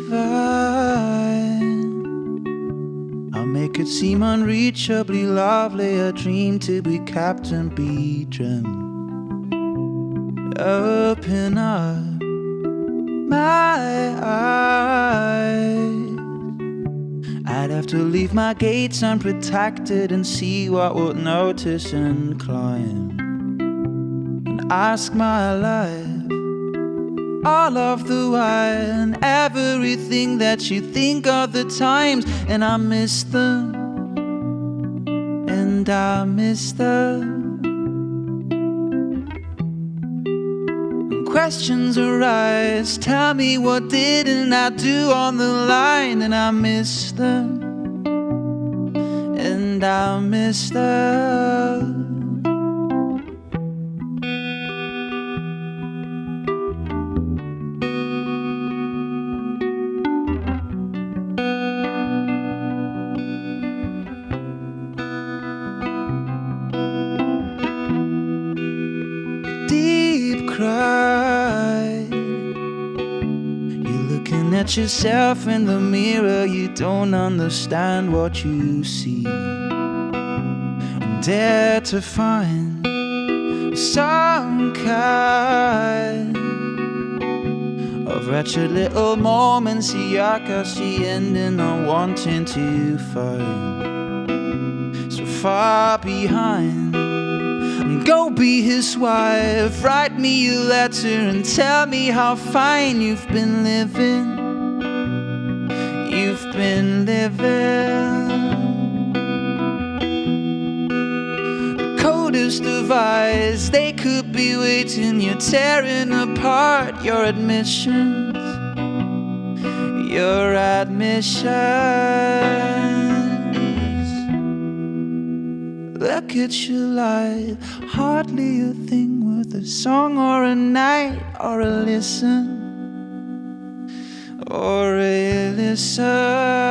divine. I'll make it seem unreachably lovely, a dream to be Captain Beecham. Open up my eyes. I'd have to leave my gates unprotected and see what would notice and climb and ask my life all of the while, and everything that you think of the times, and I miss them, and I miss them. Questions arise, tell me what didn't I do on the line, and I miss them, and I miss them. Deep cry, you're looking at yourself in the mirror, you don't understand what you see, and dare to find some kind of wretched little moments, Yakashi ending on wanting to find so far behind. Go be his wife, write me a letter and tell me how fine you've been living. You've been living. The coldest of eyes, they could be waiting. You're tearing apart your admissions. Your admissions. Look at your life, hardly a thing worth a song or a night or a listen, or a listen.